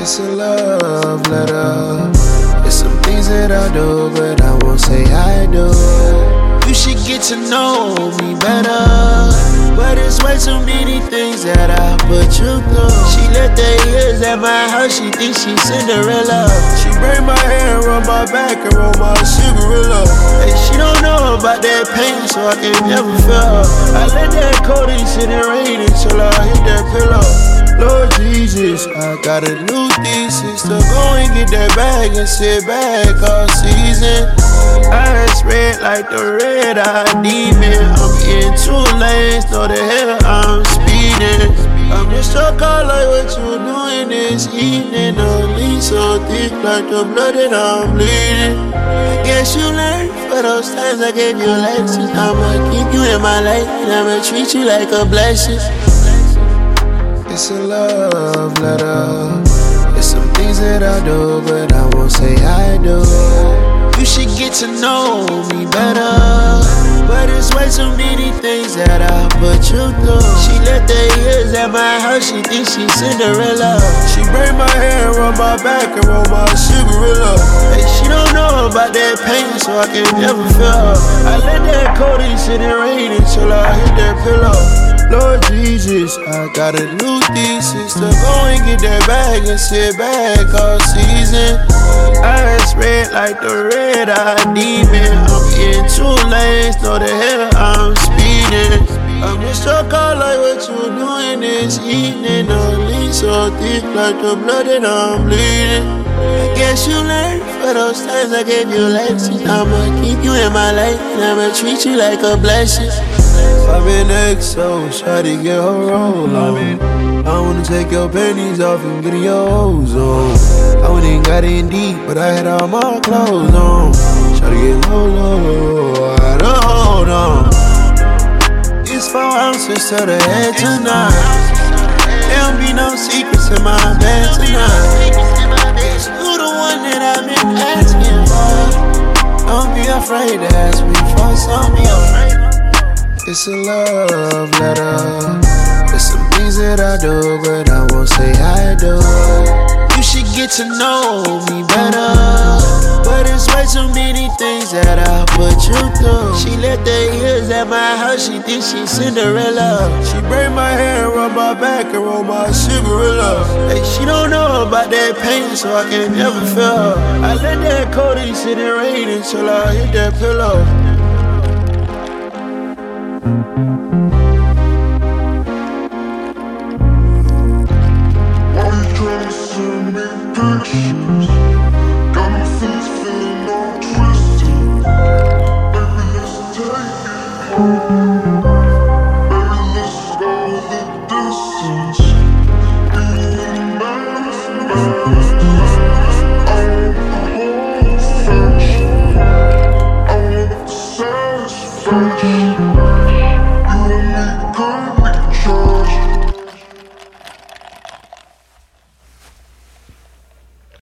It's a love letter. It's some things that I do, but I won't say I do. You should get to know me better, but it's way too many things that I put you through. She left the years at my house, she thinks she's Cinderella. She braid my hair, rub my back, and roll my cigarette. Hey, she don't know about that pain, so I can never feel her. I let that codeine sit and rain until I hit that pillow. Lord Jesus, I got a new thesis to go and get that bag and sit back all season. Eyes red like the red-eyed demon. I'm in 2 lanes, know the hell I'm speeding. I'm just so cold like what you doing this evening. The lean so thick like the blood that I'm bleeding. I guess you learned for those times I gave you lessons. I'ma keep you in my life and I'ma treat you like a blessing. It's a love letter. It's some things that I do, but I won't say I do. You should get to know me better, but it's way too many things that I put you through. She left the years at my house, she thinks she's Cinderella. She braid my hair, rub my back, and roll my cigarette. Hey, she don't know about that pain, so I can never feel her. I let that codeine sit and rain until I hit that pillow. Lord Jesus, I got a new thesis to go and get that bag and sit back all season. Eyes red like the red-eyed demon. I'm in 2 lanes, know the hell I'm speeding. I'm just so cold like what you doing this evening. The lean so thick like the blood that I'm bleeding. I guess you learned for those times I gave you lessons. I'ma keep you in my life and I'ma treat you like a blessing. I've been XO, try to get her roll on. I wanna take your panties off and get in your hoes on. I went and got in deep, but I had all my clothes on. Try to get low, I had a hold on. It's 4 ounces to the head tonight. There don't be no secrets in my bed tonight. It's you the one that I've been asking for. Don't be afraid to ask me for something. It's a love letter. It's some things that I do, but I won't say I do. You should get to know me better, but it's way too many things that I put you through. She left the years at my house, she thinks she's Cinderella. She braid my hair, rub my back, and roll my cigarette. Hey, she don't know about that pain, so I can never feel her. I let that codeine sit and rain until I hit that pillow. Send me pictures, got my face feeling all twisted. Baby, let's take it home.